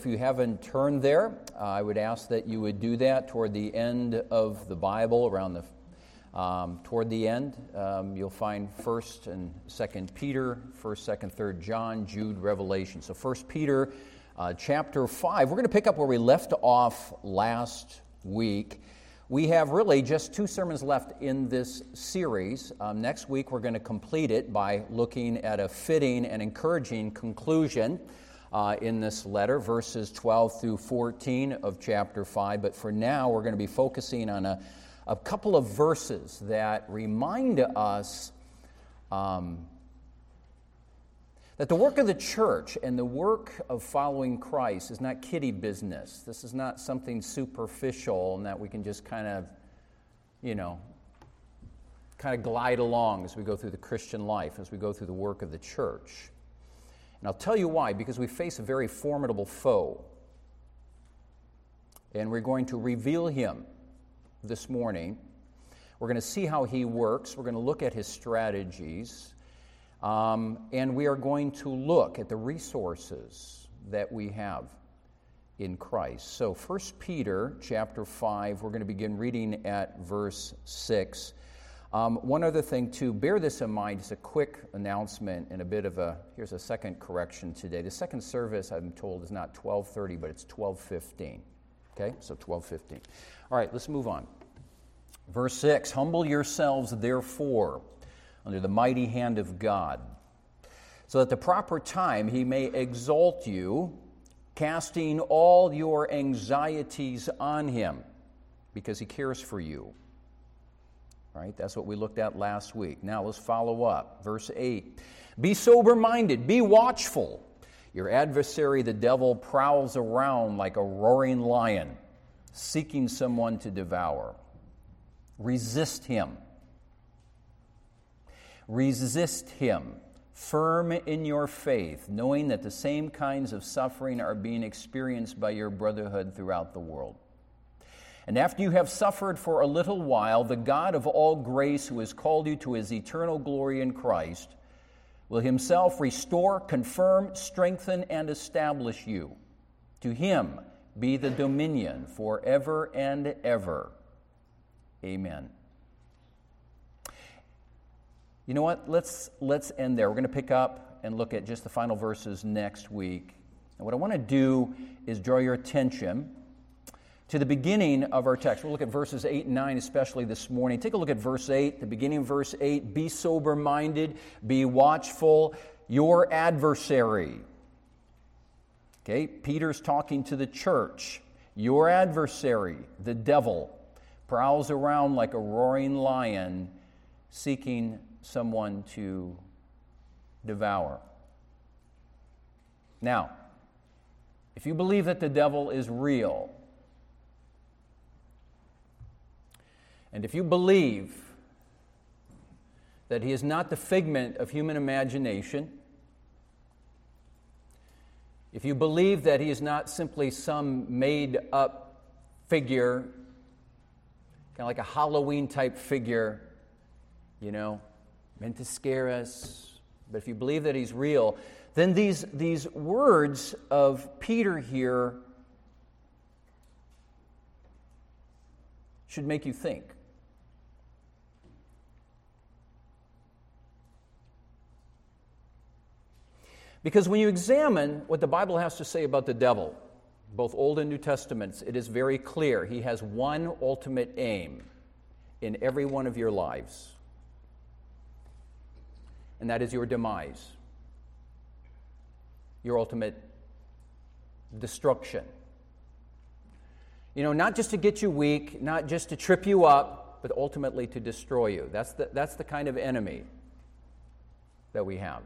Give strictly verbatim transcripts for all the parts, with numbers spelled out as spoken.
If you haven't turned there, uh, I would ask that you would do that toward the end of the Bible, around the um, toward the end. Um, you'll find First and Second Peter, First, Second, Third John, Jude, Revelation. So First Peter, uh, chapter five. We're going to pick up where we left off last week. We have really just two sermons left in this series. Um, next week, we're going to complete it by looking at a fitting and encouraging conclusion Uh, in this letter, verses twelve through fourteen of chapter five. But for now, we're going to be focusing on a, a couple of verses that remind us um, that the work of the church and the work of following Christ is not kiddie business. This is not something superficial and that we can just kind of, you know, kind of glide along as we go through the Christian life, as we go through the work of the church. And I'll tell you why, because we face a very formidable foe. And we're going to reveal him this morning. We're going to see how he works. We're going to look at his strategies. Um, and we are going to look at the resources that we have in Christ. So First Peter chapter five, we're going to begin reading at verse six. Um, one other thing, too, bear this in mind, just a quick announcement and a bit of a, here's a second correction today. The second service, I'm told, is not twelve thirty, but it's twelve fifteen. Okay, so twelve fifteen. All right, let's move on. Verse six, humble yourselves, therefore, under the mighty hand of God, so that at the proper time he may exalt you, casting all your anxieties on him, because he cares for you. Right, that's what we looked at last week. Now let's follow up. Verse eight. Be sober-minded, be watchful. Your adversary, the devil, prowls around like a roaring lion, seeking someone to devour. Resist him. Resist him, firm in your faith, knowing that the same kinds of suffering are being experienced by your brotherhood throughout the world. And after you have suffered for a little while, the God of all grace, who has called you to his eternal glory in Christ, will himself restore, confirm, strengthen, and establish you. To him be the dominion forever and ever. Amen. You know what? Let's, let's end there. We're going to pick up and look at just the final verses next week. And what I want to do is draw your attention to the beginning of our text. We'll look at verses eight and nine, especially this morning. Take a look at verse eight, the beginning of verse eight. Be sober-minded, be watchful, your adversary. Okay, Peter's talking to the church. Your adversary, the devil, prowls around like a roaring lion, seeking someone to devour. Now, if you believe that the devil is real, and if you believe that he is not the figment of human imagination, if you believe that he is not simply some made-up figure, kind of like a Halloween-type figure, you know, meant to scare us, but if you believe that he's real, then these, these words of Peter here should make you think. Because when you examine what the Bible has to say about the devil, both Old and New Testaments, it is very clear. He has one ultimate aim in every one of your lives, and that is your demise, your ultimate destruction. You know, not just to get you weak, not just to trip you up, but ultimately to destroy you. That's the, that's the kind of enemy that we have.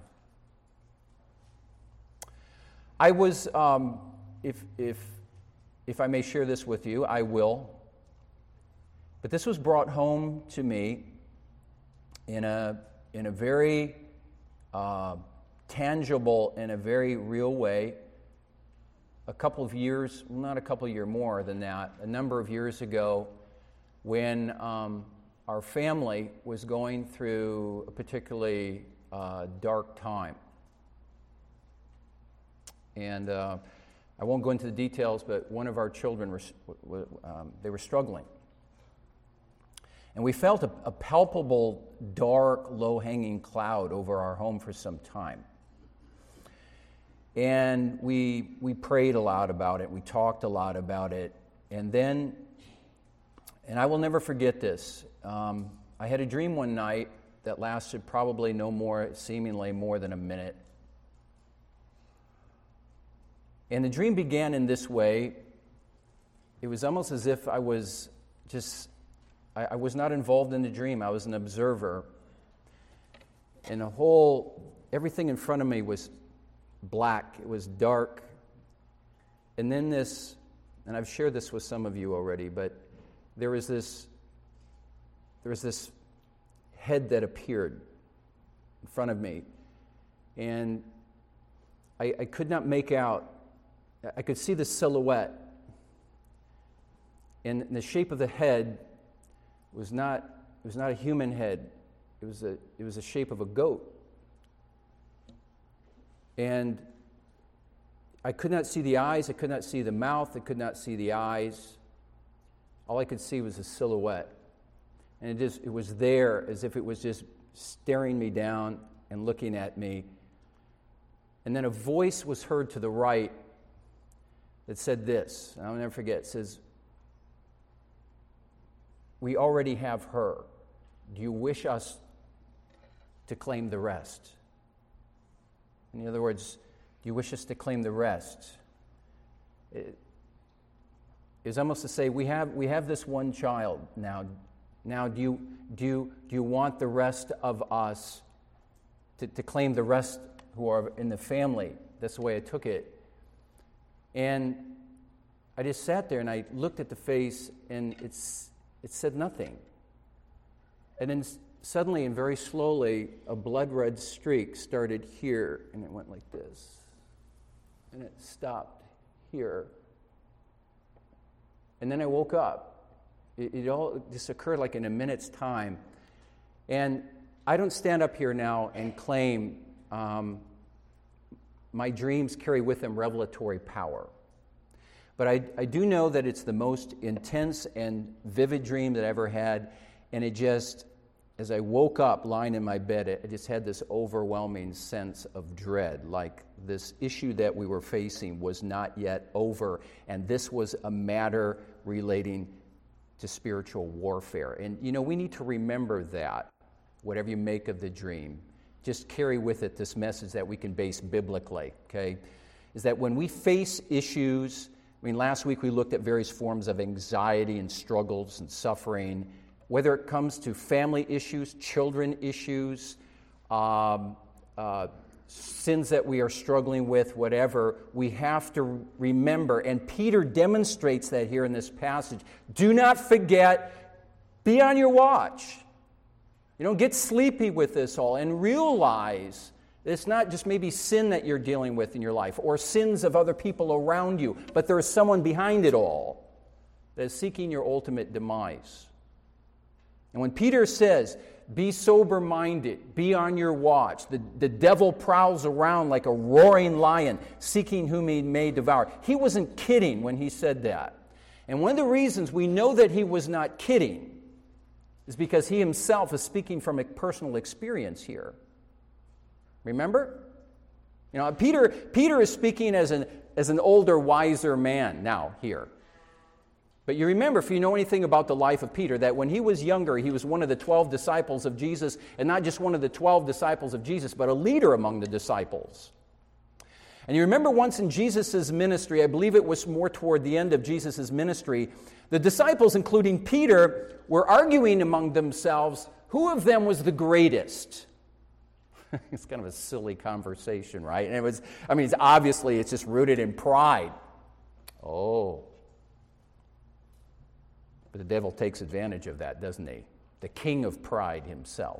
I was, um, if, if, if I may share this with you, I will. But this was brought home to me in a, in a very uh, tangible, in a very real way. A couple of years, well, not a couple of years more than that, a number of years ago, when um, our family was going through a particularly uh, dark time. And uh, I won't go into the details, but one of our children, were, um, they were struggling. And we felt a, a palpable, dark, low-hanging cloud over our home for some time. And we we prayed a lot about it. We talked a lot about it. And then, and I will never forget this, um, I had a dream one night that lasted probably no more, seemingly more than a minute. And the dream began in this way. It was almost as if I was just, I, I was not involved in the dream. I was an observer. And the whole, everything in front of me was black. It was dark. And then this, and I've shared this with some of you already, but there was this, there was this head that appeared in front of me. And I, I could not make out, I could see the silhouette. And the shape of the head was not, it was not a human head. It was a, it was the shape of a goat. And I could not see the eyes, I could not see the mouth, I could not see the eyes. All I could see was a silhouette. And it just, it was there as if it was just staring me down and looking at me. And then a voice was heard to the right that said this, and I'll never forget, it says, "We already have her. Do you wish us to claim the rest?" In other words, do you wish us to claim the rest? It is almost to say, we have we have this one child now. Now, do you do you, do you want the rest of us to, to claim the rest who are in the family? That's the way I took it. And I just sat there and I looked at the face, and it's it said nothing. And then suddenly and very slowly, a blood red streak started here, and it went like this. And it stopped here. And then I woke up. It, it all just occurred like in a minute's time. And I don't stand up here now and claim um, my dreams carry with them revelatory power. But I, I do know that it's the most intense and vivid dream that I ever had. And it just, as I woke up lying in my bed, I just had this overwhelming sense of dread, like this issue that we were facing was not yet over, and this was a matter relating to spiritual warfare. And, you know, we need to remember that, whatever you make of the dream. Just carry with it this message that we can base biblically, okay? Is that when we face issues, I mean, last week we looked at various forms of anxiety and struggles and suffering, whether it comes to family issues, children issues, um, uh, sins that we are struggling with, whatever, we have to remember, and Peter demonstrates that here in this passage. Do not forget, be on your watch. You know, get sleepy with this all, and realize that it's not just maybe sin that you're dealing with in your life, or sins of other people around you, but there is someone behind it all that is seeking your ultimate demise. And when Peter says, be sober-minded, be on your watch, the, the devil prowls around like a roaring lion, seeking whom he may devour. He wasn't kidding when he said that. And one of the reasons we know that he was not kidding is because he himself is speaking from a personal experience here. Remember? You know, Peter, Peter is speaking as an, as an older, wiser man now here. But you remember, if you know anything about the life of Peter, that when he was younger, he was one of the twelve disciples of Jesus, and not just one of the twelve disciples of Jesus, but a leader among the disciples. And you remember once in Jesus' ministry, I believe it was more toward the end of Jesus' ministry, the disciples, including Peter, were arguing among themselves, who of them was the greatest? It's kind of a silly conversation, right? And it was, I mean, it's obviously, it's just rooted in pride. Oh. But the devil takes advantage of that, doesn't he? The king of pride himself.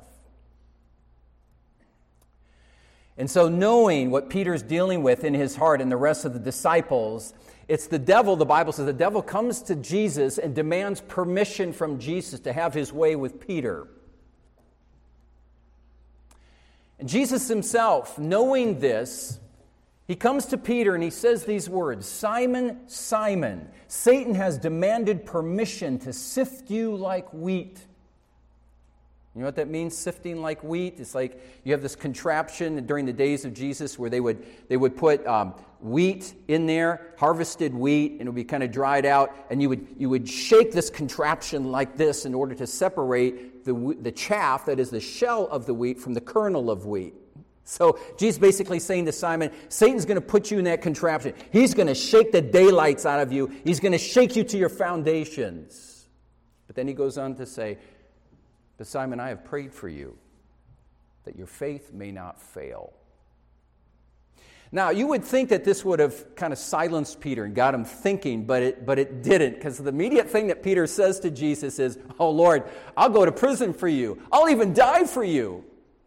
And so knowing what Peter's dealing with in his heart and the rest of the disciples, it's the devil, the Bible says, the devil comes to Jesus and demands permission from Jesus to have his way with Peter. And Jesus himself, knowing this, He comes to Peter and he says these words, "Simon, Simon, Satan has demanded permission to sift you like wheat." You know what that means, sifting like wheat? It's like you have this contraption during the days of Jesus where they would they would put um, wheat in there, harvested wheat, and it would be kind of dried out, and you would you would shake this contraption like this in order to separate the the chaff, that is the shell of the wheat, from the kernel of wheat. So Jesus basically saying to Simon, Satan's going to put you in that contraption. He's going to shake the daylights out of you. He's going to shake you to your foundations. But then he goes on to say, "But Simon, I have prayed for you, that your faith may not fail." Now, you would think that this would have kind of silenced Peter and got him thinking, but it, but it didn't, because the immediate thing that Peter says to Jesus is, "Oh, Lord, I'll go to prison for you. I'll even die for you."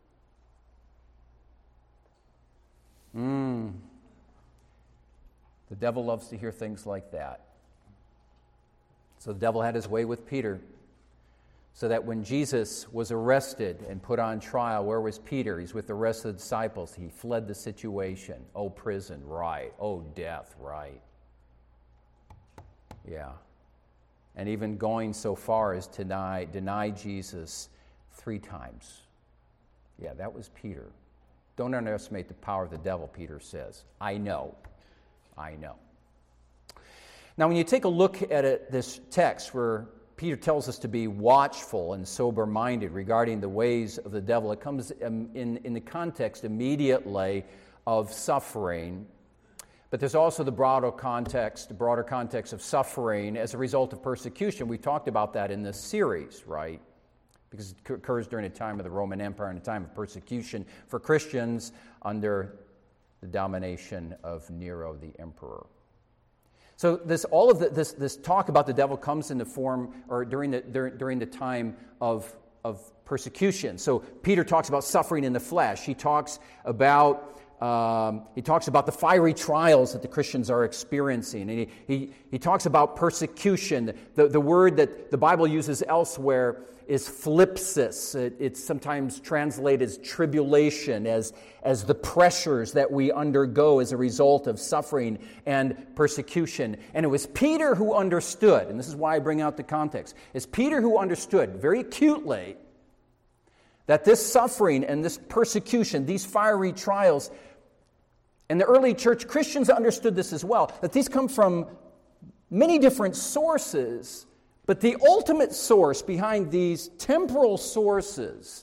Mm. The devil loves to hear things like that. So the devil had his way with Peter, so that when Jesus was arrested and put on trial, where was Peter? He's with the rest of the disciples. He fled the situation. Oh, prison, right. Oh, death, right. Yeah. And even going so far as to deny, deny Jesus three times. Yeah, that was Peter. Don't underestimate the power of the devil, Peter says. I know. I know. Now, when you take a look at it, this text where Peter tells us to be watchful and sober-minded regarding the ways of the devil, it comes in, in the context immediately of suffering. But there's also the broader context, the broader context of suffering as a result of persecution. We talked about that in this series, right? Because it occurs during a time of the Roman Empire and a time of persecution for Christians under the domination of Nero, the emperor. So this, all of the, this, this talk about the devil comes in the form, or during the during, during the time of of persecution. So Peter talks about suffering in the flesh. He talks about um, he talks about the fiery trials that the Christians are experiencing, and he he, he talks about persecution. The the word that the Bible uses elsewhere is thlipsis. It, it's sometimes translated as tribulation, as, as the pressures that we undergo as a result of suffering and persecution. And it was Peter who understood, and this is why I bring out the context, it's Peter who understood very acutely that this suffering and this persecution, these fiery trials, and the early church Christians understood this as well, that these come from many different sources. But the ultimate source behind these temporal sources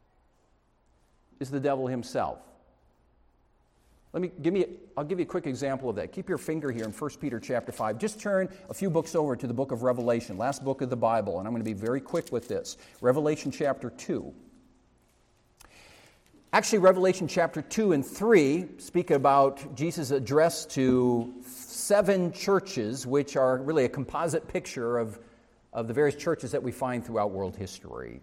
is the devil himself. Let me give me. I'll give you a quick example of that. Keep your finger here in First Peter chapter five. Just turn a few books over to the book of Revelation, last book of the Bible, and I'm going to be very quick with this. Revelation chapter two. Actually, Revelation chapter two and three speak about Jesus' address to seven churches, which are really a composite picture of of the various churches that we find throughout world history.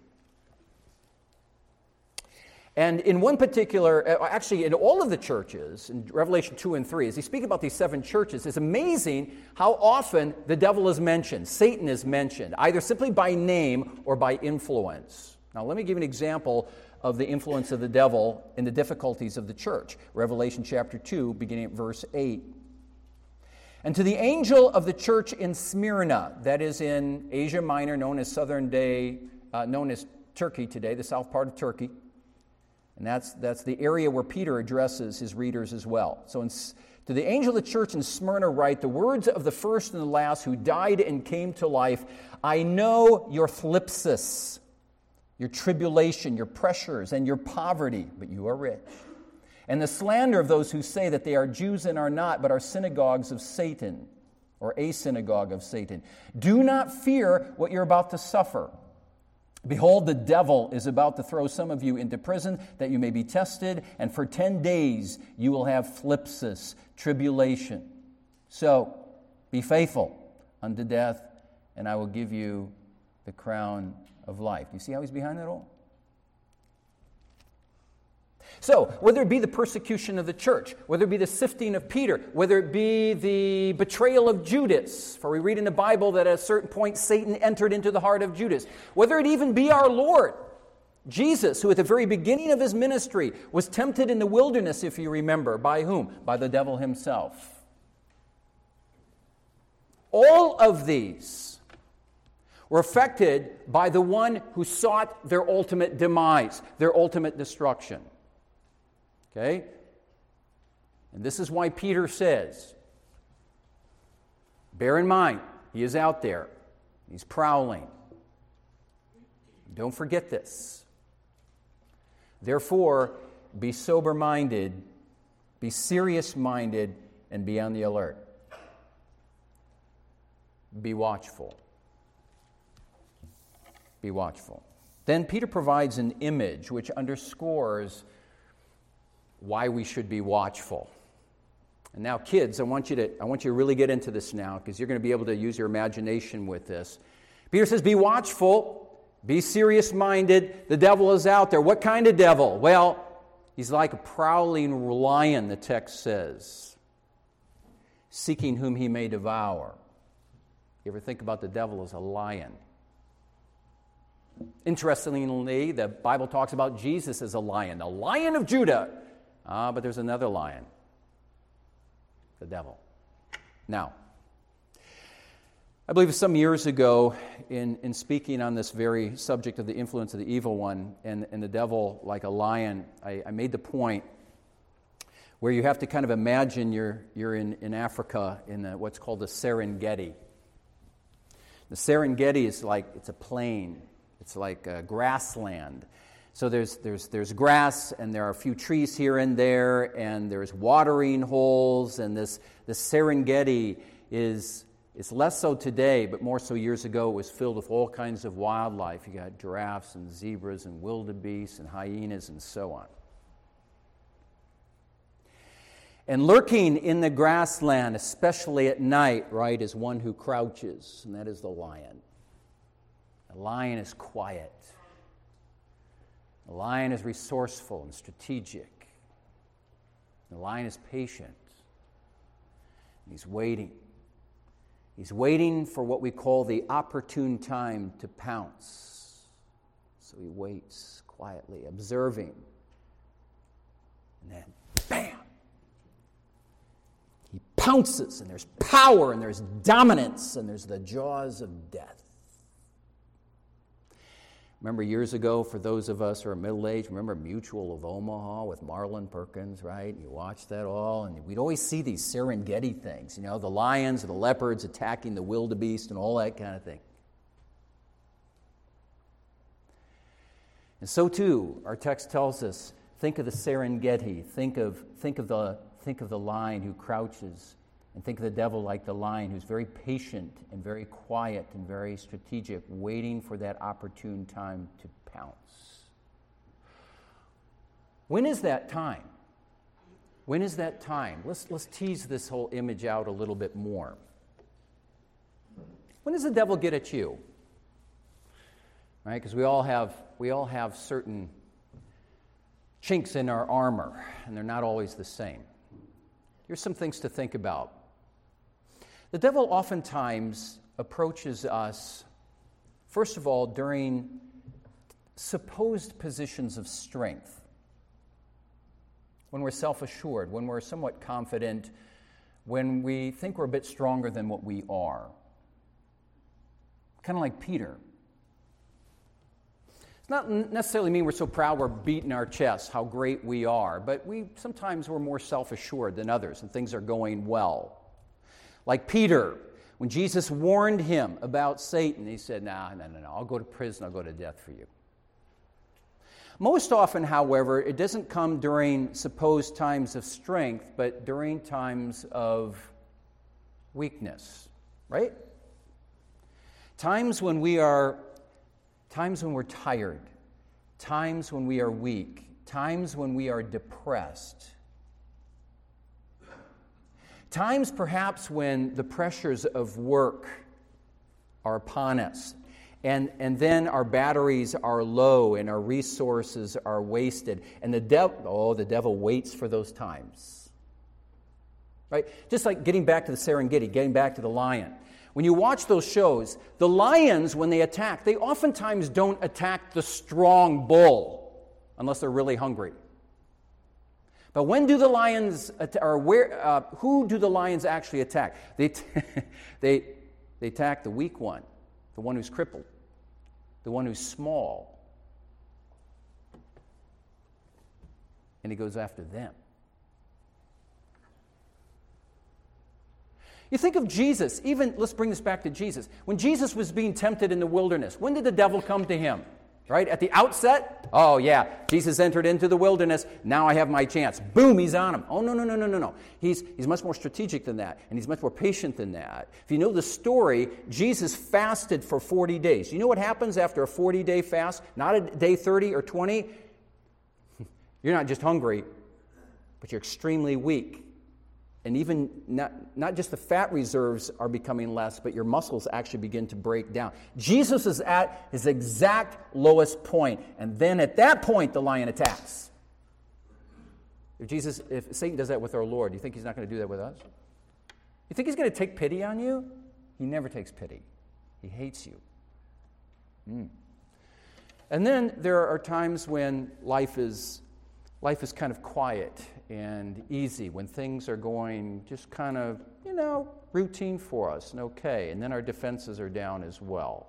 And in one particular, actually in all of the churches, in Revelation two and three, as he speaks about these seven churches, it's amazing how often the devil is mentioned, Satan is mentioned, either simply by name or by influence. Now let me give you an example of the influence of the devil in the difficulties of the church. Revelation chapter two, beginning at verse eight. "And to the angel of the church in Smyrna," that is in Asia Minor, known as southern day, uh, known as Turkey today, the south part of Turkey, and that's that's the area where Peter addresses his readers as well. So, in, to the angel of the church in Smyrna write the words of the first and the last who died and came to life. I know your thlipsis, your tribulation, your pressures, and your poverty, but you are rich. And the slander of those who say that they are Jews and are not, but are synagogues of Satan, or a synagogue of Satan. Do not fear what you're about to suffer. Behold, the devil is about to throw some of you into prison, that you may be tested, and for ten days you will have thlipsis, tribulation. So, be faithful unto death, and I will give you the crown of life. You see how he's behind it all? So, whether it be the persecution of the church, whether it be the sifting of Peter, whether it be the betrayal of Judas, for we read in the Bible that at a certain point Satan entered into the heart of Judas, whether it even be our Lord, Jesus, who at the very beginning of his ministry was tempted in the wilderness, if you remember, by whom? By the devil himself. All of these were affected by the one who sought their ultimate demise, their ultimate destruction. Okay? And this is why Peter says, bear in mind, he is out there. He's prowling. Don't forget this. Therefore, be sober-minded, be serious-minded, and be on the alert. Be watchful. Be watchful. Then Peter provides an image which underscores why we should be watchful. And now, kids, I want you to I want you to really get into this now, because you're going to be able to use your imagination with this. Peter says, be watchful. Be serious-minded. The devil is out there. What kind of devil? Well, he's like a prowling lion, the text says, seeking whom he may devour. You ever think about the devil as a lion? Interestingly, the Bible talks about Jesus as a lion, the Lion of Judah. Ah, but there's another lion, the devil. Now, I believe some years ago, in, in speaking on this very subject of the influence of the evil one and, and the devil like a lion, I, I made the point where you have to kind of imagine you're, you're in, in Africa in the, what's called the Serengeti. The Serengeti is like, it's a plain. It's like a grassland. So there's, there's, there's grass, and there are a few trees here and there, and there's watering holes, and this, this Serengeti is... It's less so today, but more so years ago. It was filled with all kinds of wildlife. You got giraffes and zebras and wildebeest and hyenas and so on. And lurking in the grassland, especially at night, right, is one who crouches, and that is the lion. The lion is quiet. The lion is resourceful and strategic. The lion is patient. He's waiting. He's waiting for what we call the opportune time to pounce. So he waits quietly, observing. And then, bam! He pounces, and there's power, and there's dominance, and there's the jaws of death. Remember years ago, for those of us who are middle-aged, remember Mutual of Omaha with Marlon Perkins, right? You watch that all, and we'd always see these Serengeti things, you know, the lions or the leopards attacking the wildebeest and all that kind of thing. And so too, our text tells us, think of the Serengeti, think of, think of the, think of the lion who crouches, and think of the devil like the lion who's very patient and very quiet and very strategic, waiting for that opportune time to pounce. When is that time? When is that time? Let's, let's tease this whole image out a little bit more. When does the devil get at you? Right? Because we all have we all have certain chinks in our armor, and they're not always the same. Here's some things to think about. The devil oftentimes approaches us, first of all, during supposed positions of strength. When we're self-assured, when we're somewhat confident, when we think we're a bit stronger than what we are. Kind of like Peter. It's not necessarily mean we're so proud we're beating our chests, how great we are, but we sometimes we're more self-assured than others and things are going well. Like Peter, when Jesus warned him about Satan, he said, no, no, no, no, I'll go to prison, I'll go to death for you. Most often, however, it doesn't come during supposed times of strength, but during times of weakness, right? Times when we are, times when we're tired, times when we are weak, times when we are depressed. Times perhaps when the pressures of work are upon us, and, and then our batteries are low and our resources are wasted. And the devil, oh, the devil waits for those times. Right? Just like getting back to the Serengeti, getting back to the lion. When you watch those shows, the lions, when they attack, they oftentimes don't attack the strong bull unless they're really hungry. But when do the lions, or where, uh, who do the lions actually attack? They, t- they, they attack the weak one, the one who's crippled, the one who's small. And he goes after them. You think of Jesus, even, let's bring this back to Jesus. When Jesus was being tempted in the wilderness, when did the devil come to him? Right? At the outset? Oh, yeah, Jesus entered into the wilderness. Now I have my chance. Boom, he's on him. Oh, no, no, no, no, no, no. He's, he's much more strategic than that, and he's much more patient than that. If you know the story, Jesus fasted for forty days. You know what happens after a forty-day fast? Not a day thirty or twenty. You're not just hungry, but you're extremely weak. And even not, not just the fat reserves are becoming less, but your muscles actually begin to break down. Jesus is at his exact lowest point, and then at that point, the lion attacks. If Jesus, if Satan does that with our Lord, do you think he's not going to do that with us? You think he's going to take pity on you? He never takes pity. He hates you. Mm. And then there are times when life is life is kind of quiet and easy, when things are going just kind of, you know, routine for us and okay, and then our defenses are down as well.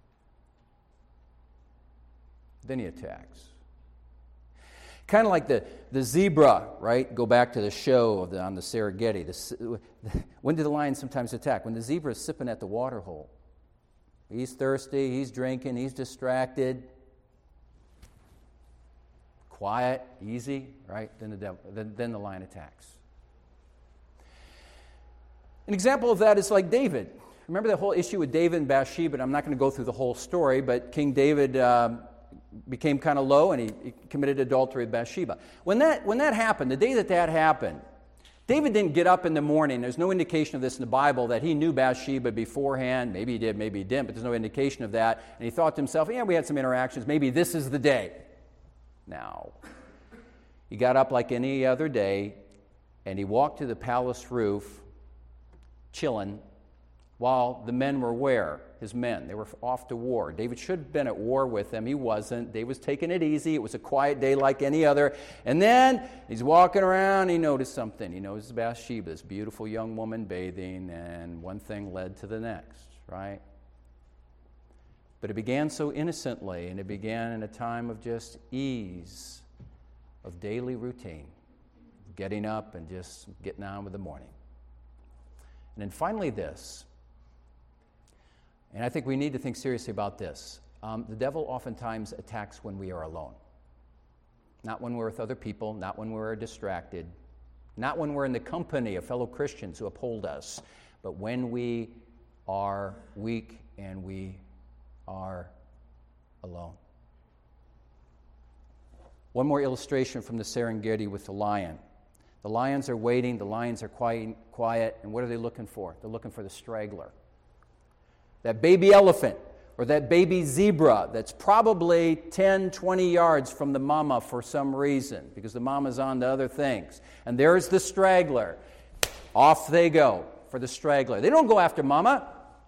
Then he attacks. Kind of like the, the zebra, right? Go back to the show of the, on the Serengeti. The, when do the lions sometimes attack? When the zebra is sipping at the water hole. He's thirsty, he's drinking, he's distracted. Quiet, easy, right? Then the devil, then, then the lion attacks. An example of that is like David. Remember the whole issue with David and Bathsheba? And I'm not going to go through the whole story, but King David um, became kind of low, and he, he committed adultery with Bathsheba. When that when that happened, the day that that happened, David didn't get up in the morning. There's no indication of this in the Bible that he knew Bathsheba beforehand. Maybe he did, maybe he didn't, but there's no indication of that. And he thought to himself, yeah, we had some interactions. Maybe this is the day. Now, he got up like any other day, and he walked to the palace roof, chilling, while the men were where? His men. They were off to war. David should have been at war with them. He wasn't. David was taking it easy. It was a quiet day like any other. And then he's walking around, and he noticed something. He noticed Bathsheba, this beautiful young woman bathing, and one thing led to the next, right? But it began so innocently, and it began in a time of just ease, of daily routine, getting up and just getting on with the morning. And then finally this, and I think we need to think seriously about this. Um, the devil oftentimes attacks when we are alone. Not when we're with other people, not when we're distracted, not when we're in the company of fellow Christians who uphold us, but when we are weak and we are alone. One more illustration from the Serengeti with the lion. The lions are waiting, the lions are quiet, quiet, and what are they looking for? They're looking for the straggler. That baby elephant or that baby zebra that's probably ten, twenty yards from the mama for some reason, because the mama's on to other things. And there's the straggler. Off they go for the straggler. They don't go after mama.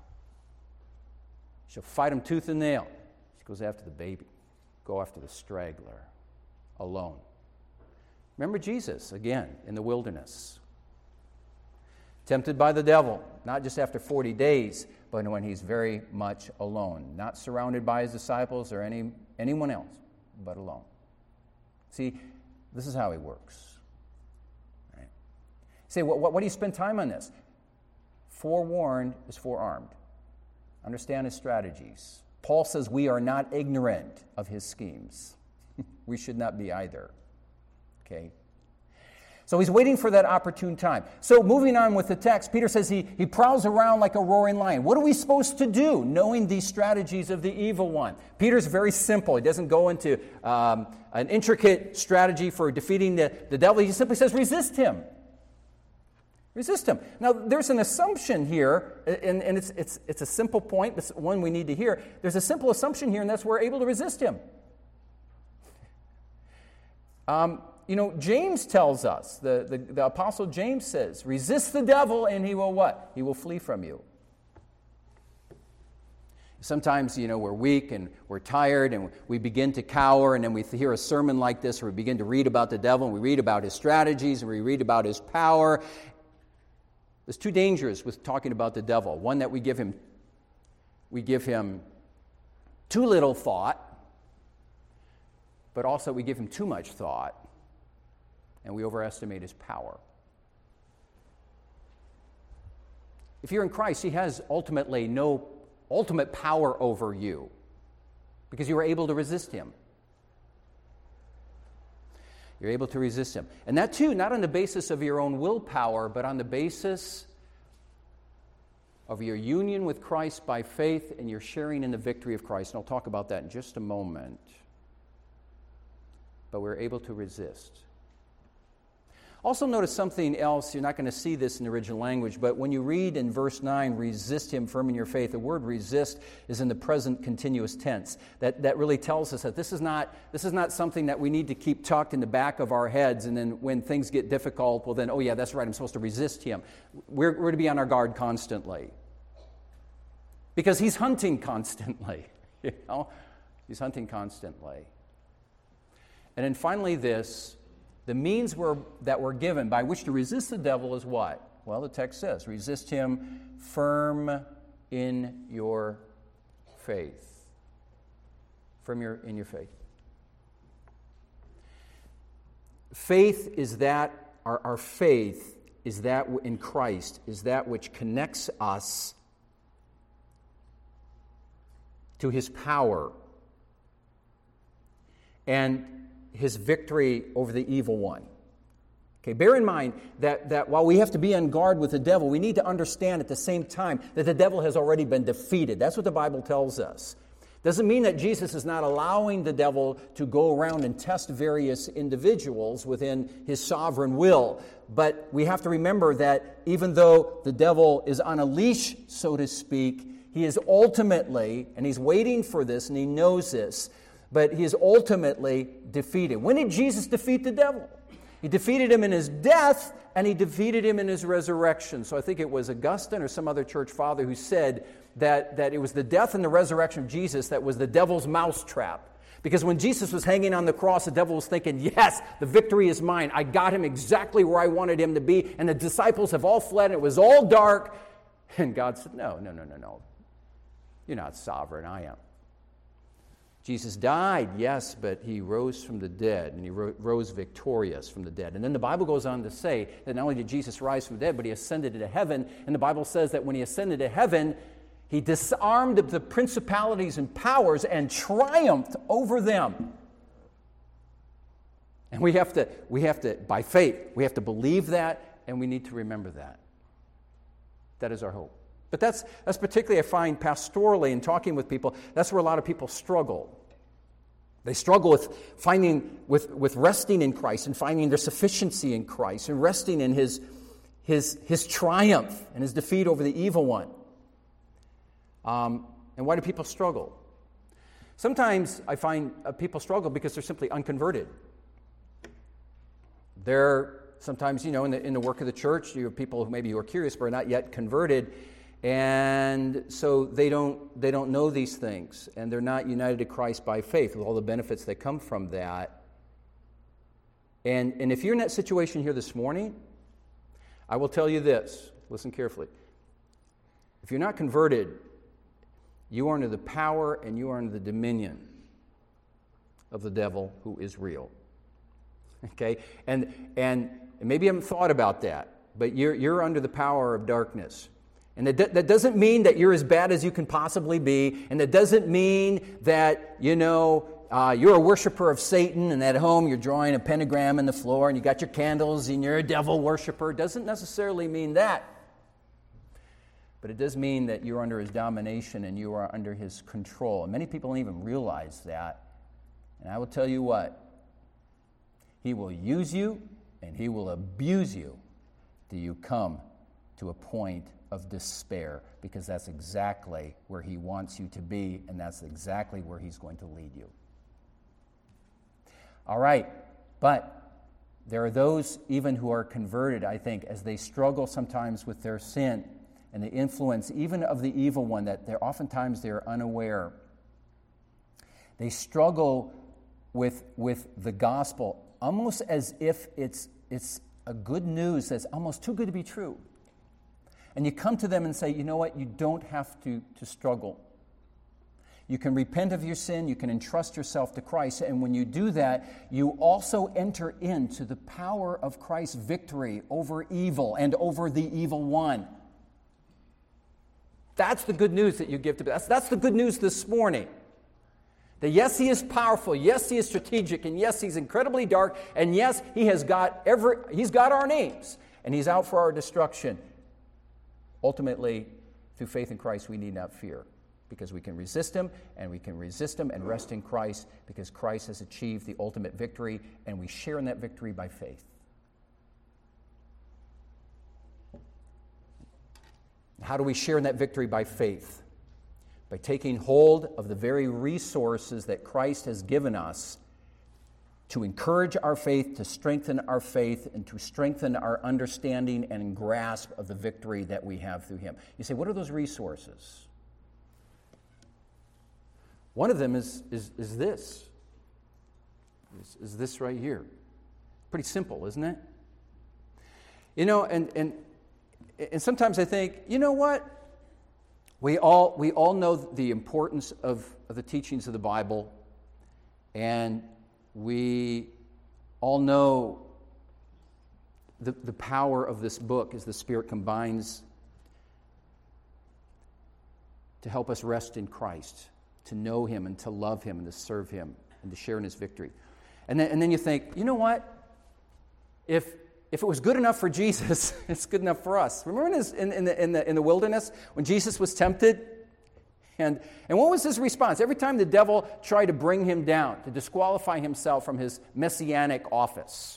She'll fight him tooth and nail. She goes after the baby. Go after the straggler. Alone. Remember Jesus, again, in the wilderness. Tempted by the devil, not just after forty days, but when he's very much alone. Not surrounded by his disciples or any anyone else, but alone. See, this is how he works. Right? Say, what, what, what do you spend time on this? Forewarned is forearmed. Understand his strategies. Paul says we are not ignorant of his schemes. We should not be either. Okay? So he's waiting for that opportune time. So moving on with the text, Peter says he, he prowls around like a roaring lion. What are we supposed to do, knowing these strategies of the evil one? Peter's very simple. He doesn't go into um, an intricate strategy for defeating the, the devil. He simply says, resist him. Resist him. Now, there's an assumption here, and, and it's, it's, it's a simple point, but it's one we need to hear. There's a simple assumption here, and that's we're able to resist him. Um, you know, James tells us, the, the, the Apostle James says, resist the devil, and he will what? He will flee from you. Sometimes, you know, we're weak and we're tired and we begin to cower, and then we hear a sermon like this, or we begin to read about the devil, and we read about his strategies, and we read about his power. There's two dangers with talking about the devil. One, that we give him, we give him too little thought, but also we give him too much thought, and we overestimate his power. If you're in Christ, he has ultimately no ultimate power over you because you were able to resist him. You're able to resist him. And that too, not on the basis of your own willpower, but on the basis of your union with Christ by faith and your sharing in the victory of Christ. And I'll talk about that in just a moment. But we're able to resist. Also notice something else. You're not going to see this in the original language, but when you read in verse nine, resist him firm in your faith, the word resist is in the present continuous tense. That, that really tells us that this is not this is not something that we need to keep tucked in the back of our heads, and then when things get difficult, well then, oh yeah, that's right, I'm supposed to resist him. We're, we're to be on our guard constantly. Because he's hunting constantly. You know? He's hunting constantly. And then finally this, the means we're, that we're given by which to resist the devil is what? Well, the text says, resist him firm in your faith. Firm your, in your faith. Faith is that, our, our faith is that in Christ, is that which connects us to his power and his victory over the evil one. Okay, bear in mind that, that while we have to be on guard with the devil, we need to understand at the same time that the devil has already been defeated. That's what the Bible tells us. Doesn't mean that Jesus is not allowing the devil to go around and test various individuals within his sovereign will. But we have to remember that even though the devil is on a leash, so to speak, he is ultimately, and he's waiting for this and he knows this, but he is ultimately defeated. When did Jesus defeat the devil? He defeated him in his death, and he defeated him in his resurrection. So I think it was Augustine or some other church father who said that, that it was the death and the resurrection of Jesus that was the devil's mousetrap. Because when Jesus was hanging on the cross, the devil was thinking, yes, the victory is mine. I got him exactly where I wanted him to be, and the disciples have all fled, and it was all dark. And God said, no, no, no, no, no. You're not sovereign, I am. Jesus died, yes, but he rose from the dead, and he ro- rose victorious from the dead. And then the Bible goes on to say that not only did Jesus rise from the dead, but he ascended into heaven. And the Bible says that when he ascended to heaven, he disarmed the principalities and powers and triumphed over them. And we have to, we have to, by faith, we have to believe that, and we need to remember that. That is our hope. But that's that's particularly, I find, pastorally and talking with people, that's where a lot of people struggle. They struggle with finding, with, with resting in Christ and finding their sufficiency in Christ and resting in his, his, his triumph and his defeat over the evil one. Um, and why do people struggle? Sometimes I find uh, people struggle because they're simply unconverted. They're sometimes, you know, in the, in the work of the church, you have people who maybe who are curious but are not yet converted. And so they don't they don't know these things, and they're not united to Christ by faith with all the benefits that come from that. And, and if you're in that situation here this morning, I will tell you this. Listen carefully. If you're not converted, you are under the power and you are under the dominion of the devil, who is real. Okay? And and, and maybe you haven't thought about that, but you're you're under the power of darkness. And that, that doesn't mean that you're as bad as you can possibly be. And that doesn't mean that, you know, uh, you're a worshiper of Satan and at home you're drawing a pentagram in the floor and you got your candles and you're a devil worshiper. It doesn't necessarily mean that. But it does mean that you're under his domination and you are under his control. And many people don't even realize that. And I will tell you what. He will use you and he will abuse you till you come to a point of despair, because that's exactly where he wants you to be, and that's exactly where he's going to lead you. All right, but there are those even who are converted, I think, as they struggle sometimes with their sin, and the influence even of the evil one, that they're oftentimes they're unaware. They struggle with, with the gospel almost as if it's, it's a good news that's almost too good to be true. And you come to them and say, you know what, you don't have to, to struggle. You can repent of your sin, you can entrust yourself to Christ, and when you do that, you also enter into the power of Christ's victory over evil and over the evil one. That's the good news that you give to us. That's, that's the good news this morning. That yes, he is powerful, yes, he is strategic, and yes, he's incredibly dark, and yes, he has got every, he's got our names, and he's out for our destruction. Ultimately, through faith in Christ, we need not fear, because we can resist him, and we can resist him and rest in Christ, because Christ has achieved the ultimate victory, and we share in that victory by faith. How do we share in that victory by faith? By taking hold of the very resources that Christ has given us to encourage our faith, to strengthen our faith, and to strengthen our understanding and grasp of the victory that we have through him. You say, what are those resources? One of them is, is, is this. Is, is this right here. Pretty simple, isn't it? You know, and, and, and sometimes I think, you know what? We all, we all know the importance of, of the teachings of the Bible, and we all know the, the power of this book as the Spirit combines to help us rest in Christ, to know him and to love him and to serve him and to share in his victory. And then, and then you think, you know what? If If it was good enough for Jesus, it's good enough for us. Remember in, his, in, in, the, in, the, in the wilderness when Jesus was tempted? And, and what was his response? Every time the devil tried to bring him down, to disqualify himself from his messianic office,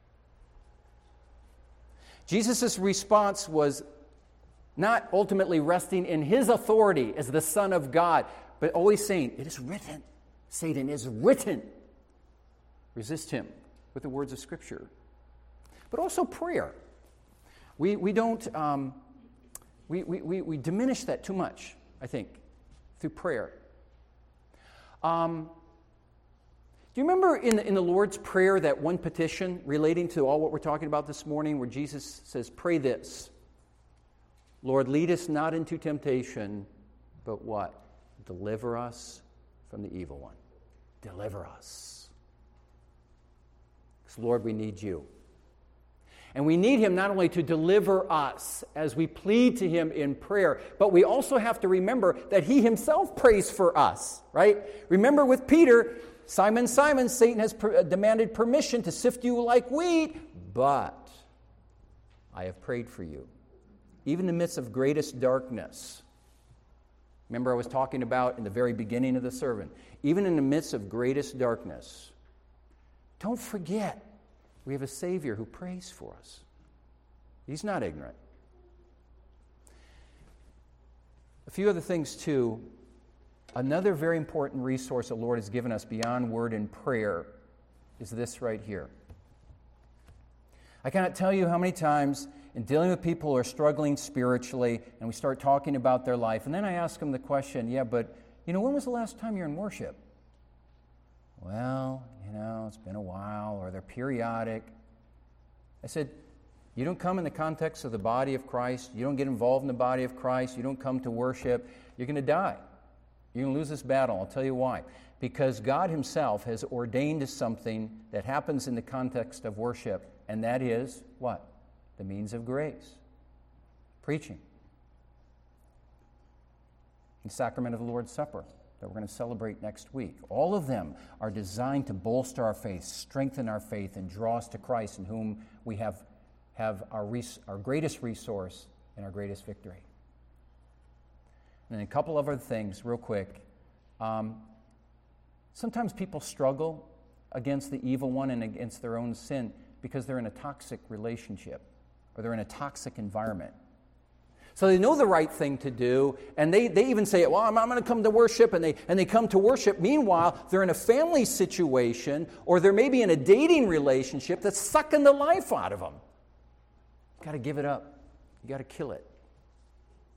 Jesus' response was not ultimately resting in his authority as the Son of God, but always saying, it is written, Satan, it is written. Resist him with the words of Scripture. But also prayer. We we don't um, we, we, we, we diminish that too much, I think, through prayer. Um, do you remember in the, in the Lord's Prayer that one petition relating to all what we're talking about this morning, where Jesus says, "Pray this, Lord, lead us not into temptation, but what? Deliver us from the evil one. Deliver us." Because Lord, we need you. And we need him not only to deliver us as we plead to him in prayer, but we also have to remember that he himself prays for us, right? Remember with Peter, Simon, Simon, Satan has per- demanded permission to sift you like wheat, but I have prayed for you. Even in the midst of greatest darkness. Remember I was talking about in the very beginning of the sermon, even in the midst of greatest darkness, don't forget, we have a Savior who prays for us. He's not ignorant. A few other things, too. Another very important resource the Lord has given us beyond word and prayer is this right here. I cannot tell you how many times in dealing with people who are struggling spiritually, and we start talking about their life, and then I ask them the question, yeah, but, you know, when was the last time you're in worship? Well, you know, it's been a while, or they're periodic. I said, you don't come in the context of the body of Christ. You don't get involved in the body of Christ. You don't come to worship. You're going to die. You're going to lose this battle. I'll tell you why. Because God himself has ordained something that happens in the context of worship, and that is, what? The means of grace. Preaching. The sacrament of the Lord's Supper that we're going to celebrate next week. All of them are designed to bolster our faith, strengthen our faith, and draw us to Christ, in whom we have, have our, res- our greatest resource and our greatest victory. And a couple of other things, real quick. Um, sometimes people struggle against the evil one and against their own sin because they're in a toxic relationship or they're in a toxic environment. So they know the right thing to do, and they, they even say, well, I'm, I'm going to come to worship, and they, and they come to worship. Meanwhile, they're in a family situation, or they're maybe in a dating relationship that's sucking the life out of them. You've got to give it up. You've got to kill it.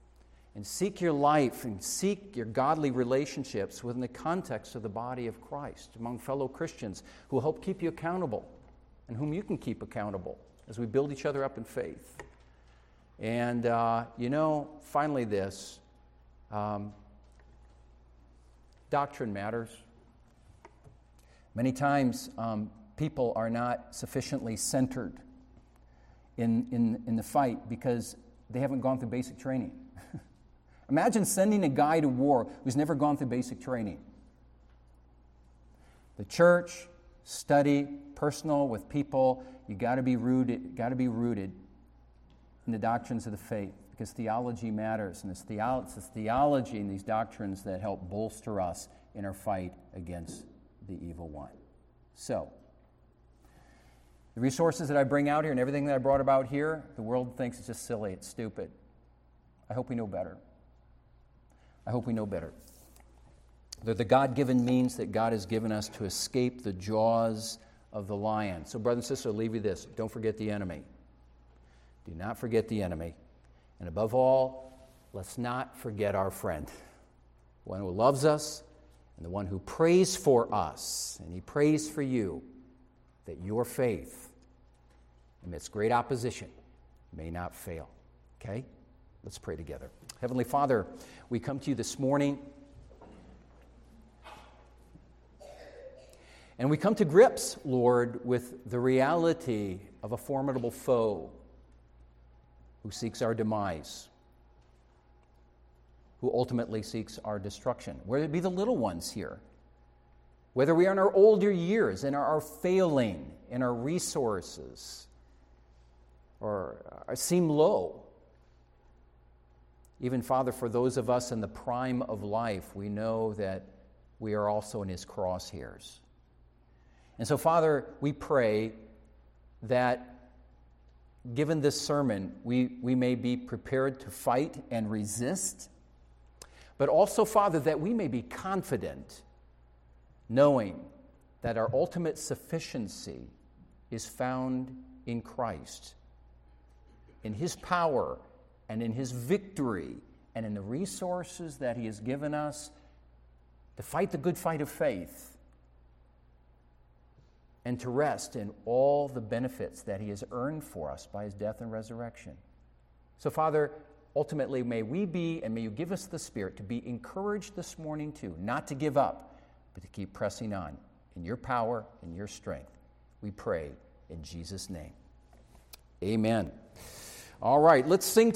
and seek your life and seek your godly relationships within the context of the body of Christ, among fellow Christians who will help keep you accountable and whom you can keep accountable as we build each other up in faith. And, uh, you know, finally this, um, doctrine matters. Many times um, people are not sufficiently centered in, in, in the fight because they haven't gone through basic training. Imagine sending a guy to war who's never gone through basic training. The church, study, personal with people, you got to be rooted, got to be rooted in the doctrines of the faith, because theology matters, and it's, theo- it's this theology and these doctrines that help bolster us in our fight against the evil one. So, the resources that I bring out here and everything that I brought about here, the world thinks it's just silly, it's stupid. I hope we know better. I hope we know better. They're the God-given means that God has given us to escape the jaws of the lion. So, brother and sister, I'll leave you this. Don't forget the enemy. Do not forget the enemy. And above all, let's not forget our friend, the one who loves us and the one who prays for us. And he prays for you that your faith, amidst great opposition, may not fail. Okay? Let's pray together. Heavenly Father, we come to you this morning, and we come to grips, Lord, with the reality of a formidable foe who seeks our demise, who ultimately seeks our destruction. Whether it be the little ones here, whether we are in our older years and are failing in our resources or seem low. Even, Father, for those of us in the prime of life, we know that we are also in his crosshairs. And so, Father, we pray that, given this sermon, we, we may be prepared to fight and resist, but also, Father, that we may be confident, knowing that our ultimate sufficiency is found in Christ, in his power and in his victory and in the resources that he has given us to fight the good fight of faith and to rest in all the benefits that he has earned for us by his death and resurrection. So, Father, ultimately, may we be, and may you give us the Spirit to be encouraged this morning too, not to give up, but to keep pressing on in your power and your strength. We pray in Jesus' name. Amen. All right, let's sing.